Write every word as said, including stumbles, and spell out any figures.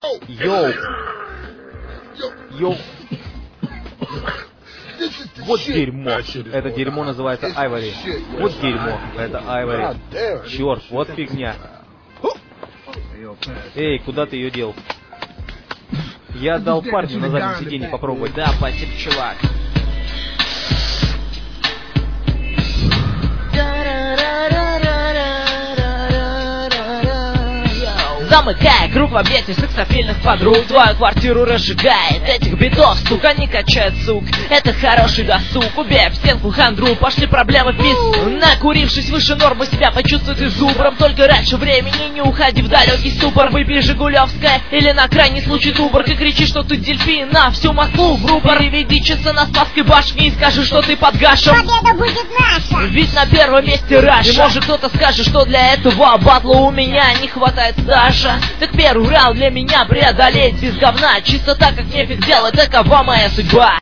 Йоу. Йоу. Вот дерьмо. Это дерьмо называется Айвори. Вот дерьмо. Это Айвори. Черт, вот фигня. Эй, куда ты ее дел? Я дал парню на заднем сиденье попробовать. Да, спасибо, чувак. Замыкая круг в объятии сексапильных подруг, твою квартиру разжигает этих битов, сука, не качает сук. Это хороший досуг, убей об стенку хандру, пошли проблемы в пизду. Накурившись выше нормы, себя почувствуй ты зубром. Только раньше времени не уходи в далекий ступор. Выпей Жигулевское или на крайний случай Туборг и кричи, что ты дельфин на всю Москву в рупор. Переведи часы на Спасской башне и скажи, что ты под гашем. Победа будет наша! Ведь на первом месте Раша. И может кто-то скажет, что для этого батла у меня не хватает стажа. Так первый раунд для меня преодолеть без говна. Чисто так, как нефиг делать, такова моя судьба.